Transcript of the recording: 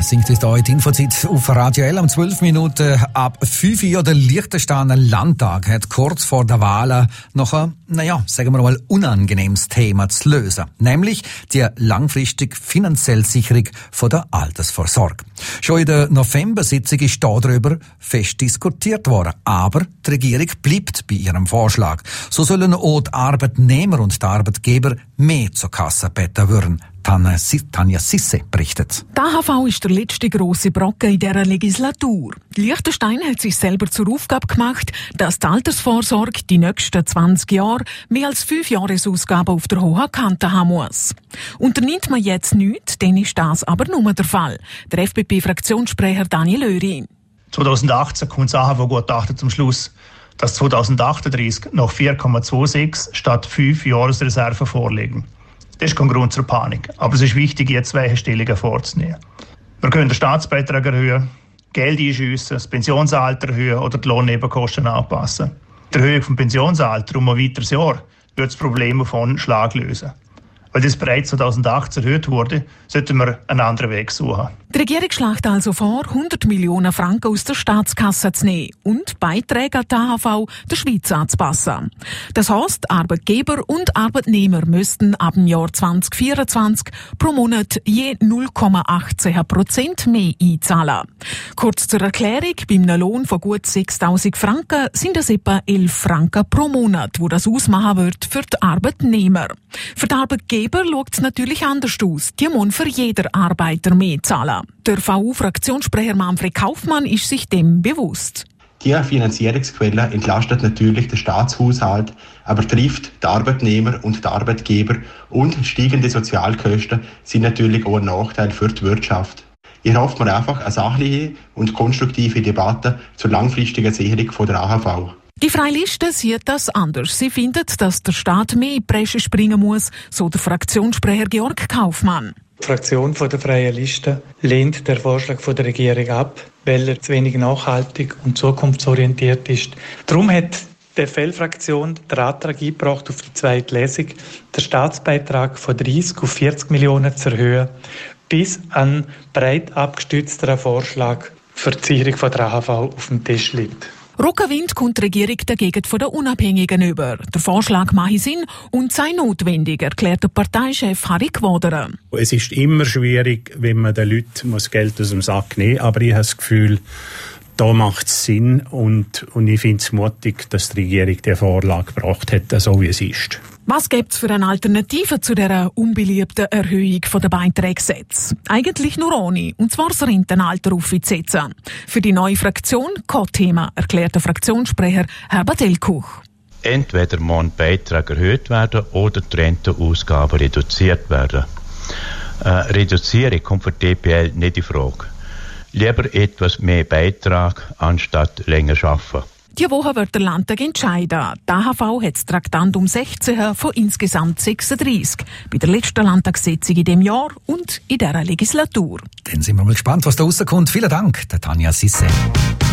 singt es da die Infozeit auf Radio L. Um 12 Minuten ab 5 Uhr. Der Liechtensteiner Landtag hat kurz vor der Wahl noch ein, sagen wir mal, unangenehmes Thema zu lösen. Nämlich die langfristige finanzielle Sicherung von der Altersvorsorge. Schon in der November-Sitzung ist darüber fest diskutiert worden. Aber die Regierung bleibt bei ihrem Vorschlag. So sollen auch die Arbeitnehmer und die Arbeitgeber mehr zur Kasse beten würden. Tanja Sisse berichtet. Die AHV ist der letzte grosse Brocken in dieser Legislatur. Liechtenstein hat sich selber zur Aufgabe gemacht, dass die Altersvorsorge die nächsten 20 Jahre mehr als 5 Jahresausgaben auf der hohen Kante haben muss. Unternimmt man jetzt nichts, dann ist das aber nur der Fall. Der FDP-Fraktionssprecher Daniel Oehri. 2018 kommt das AHV-Gutachten zum Schluss, dass 2038 noch 4,26 statt 5 Jahresreserven vorliegen. Das ist kein Grund zur Panik, aber es ist wichtig, jetzt Weichenstellungen vorzunehmen. Wir können den Staatsbeitrag erhöhen, Geld einschiessen, das Pensionsalter erhöhen oder die Lohnnebenkosten anpassen. Die Erhöhung des Pensionsalters um ein weiteres Jahr wird das Problem auf einen Schlag lösen. Weil das bereits 2018 erhöht wurde, sollten wir einen anderen Weg suchen. Die Regierung schlägt also vor, 100 Millionen Franken aus der Staatskasse zu nehmen und Beiträge an die AHV der Schweiz anzupassen. Das heisst, Arbeitgeber und Arbeitnehmer müssten ab dem Jahr 2024 pro Monat je 0,18% mehr einzahlen. Kurz zur Erklärung, bei einem Lohn von gut 6'000 Franken sind es etwa 11 Franken pro Monat, wo das ausmachen wird für die Arbeitnehmer. Für die Arbeitgeber schaut es natürlich anders aus. Die müssen für jeden Arbeiter mehr zahlen. Der VU-Fraktionssprecher Manfred Kaufmann ist sich dem bewusst. Die Finanzierungsquelle entlastet natürlich den Staatshaushalt, aber trifft die Arbeitnehmer und die Arbeitgeber, und steigende Sozialkosten sind natürlich auch ein Nachteil für die Wirtschaft. Hier hofft man einfach eine sachliche und konstruktive Debatte zur langfristigen Sicherung von der AHV. Die Freie Liste sieht das anders. Sie findet, dass der Staat mehr in die Bresche springen muss, so der Fraktionssprecher Georg Kaufmann. Die Fraktion der Freien Liste lehnt den Vorschlag der Regierung ab, weil er zu wenig nachhaltig und zukunftsorientiert ist. Darum hat die FL-Fraktion den Antrag eingebracht, auf die zweite Lesung den Staatsbeitrag von 30 auf 40 Millionen zu erhöhen, bis ein breit abgestützter Vorschlag für die Sicherung von der AHV auf dem Tisch liegt. Rückenwind kommt die Regierung dagegen von den Unabhängigen über. Der Vorschlag mache Sinn und sei notwendig, erklärt der Parteichef Harry Gwoderer. Es ist immer schwierig, wenn man den Leuten Geld aus dem Sack nehmen muss, aber ich habe das Gefühl, da macht es Sinn und ich finde es mutig, dass die Regierung die Vorlage gebracht hat, so wie es ist. Was gibt es für eine Alternative zu dieser unbeliebten Erhöhung der Beiträgssätze? Eigentlich nur ohne, und zwar das Rentenalter aufzusetzen. Für die neue Fraktion kein Thema, erklärt der Fraktionssprecher Herbert Elkuch. Entweder muss der Beitrag erhöht werden oder die Rentenausgaben reduziert werden. Reduzierung kommt für die DPL nicht in Frage. Lieber etwas mehr Beitrag, anstatt länger arbeiten. Diese Woche wird der Landtag entscheiden. Die AHV hat das Traktandum 16 von insgesamt 36. Bei der letzten Landtagssitzung in diesem Jahr und in dieser Legislatur. Dann sind wir mal gespannt, was da rauskommt. Vielen Dank, Tanja Sisse.